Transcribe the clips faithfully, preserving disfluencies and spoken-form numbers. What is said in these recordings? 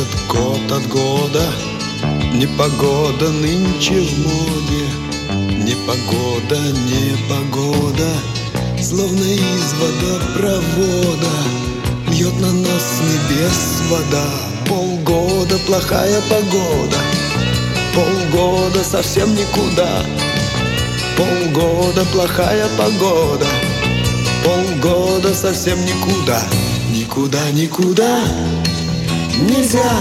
уходят год от года. Непогода нынче в моде, непогода, непогода, словно из водопровода льет на нас с небес вода. Полгода плохая погода, полгода совсем никуда. Полгода плохая погода, полгода совсем никуда. Никуда, никуда нельзя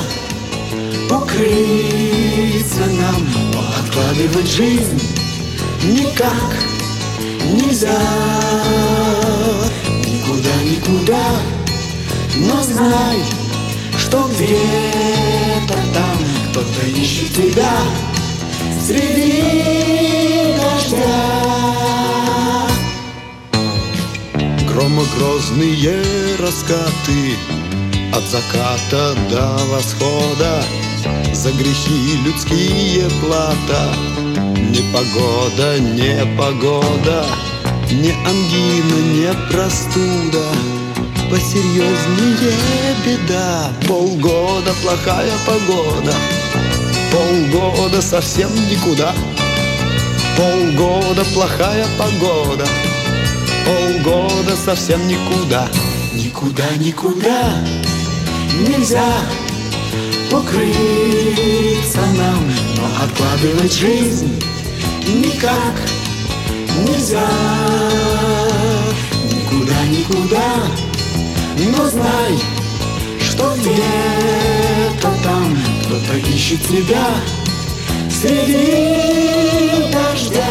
укрыться нам, но откладывать жизнь никак нельзя. Никуда, никуда, но знай, что где-то там кто-то ищет тебя среди дождя. Громогрозные раскаты от заката до восхода, за грехи людские плата. Непогода, непогода, не ангина, не простуда, посерьезнее беда. Полгода плохая погода, полгода совсем никуда. Полгода плохая погода, полгода совсем никуда. Никуда, никуда нельзя укрыться нам, но откладывать жизнь никак нельзя. Никуда, никуда, но знай, что где-то там кто-то ищет тебя среди дождя.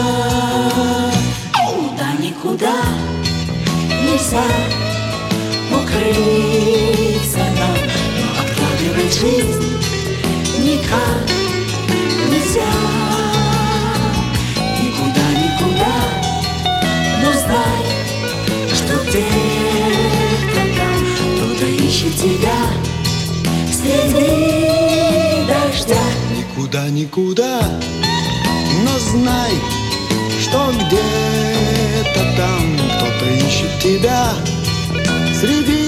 Никуда, никуда нельзя укрыться нам, но откладывать жизнь никак нельзя. Никуда, никуда, но знай, что где-то там кто-то ищет тебя среди дождя. Никуда, никуда, но знай, что где-то там кто-то ищет тебя среди